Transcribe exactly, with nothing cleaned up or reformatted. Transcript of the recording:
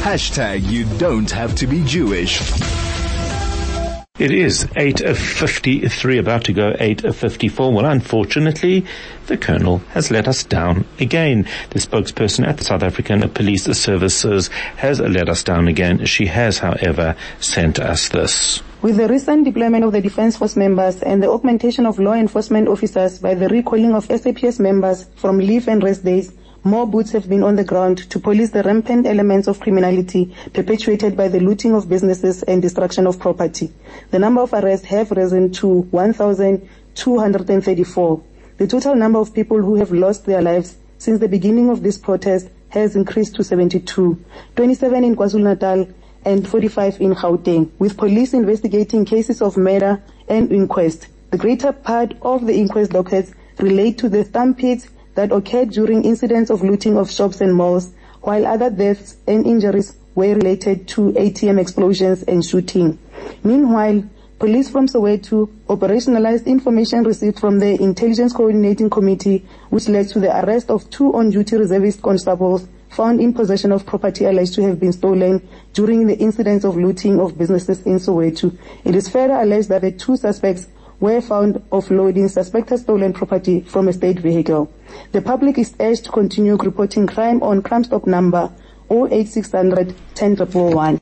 Hashtag you don't have to be Jewish. It is eight fifty-three, about to go eight fifty-four. Well, unfortunately, the Colonel has let us down again. The spokesperson at the South African Police Services has let us down again. She has, however, sent us this. With the recent deployment of the Defence Force members and the augmentation of law enforcement officers by the recalling of S A P S members from leave and rest days, more boots have been on the ground to police the rampant elements of criminality perpetuated by the looting of businesses and destruction of property. The number of arrests have risen to one thousand two hundred thirty-four. The total number of people who have lost their lives since the beginning of this protest has increased to seventy-two, twenty-seven in KwaZulu-Natal and forty-five in Gauteng, with police investigating cases of murder and inquest. The greater part of the inquest dockets relate to the stampedes that occurred during incidents of looting of shops and malls, while other deaths and injuries were related to A T M explosions and shooting. Meanwhile, police from Soweto operationalized information received from the Intelligence Coordinating Committee, which led to the arrest of two on-duty reservist constables found in possession of property alleged to have been stolen during the incidents of looting of businesses in Soweto. It is further alleged that the two suspects were found offloading suspected stolen property from a state vehicle. The public is urged to continue reporting crime on Crime Stop number zero eight six hundred ten one one one.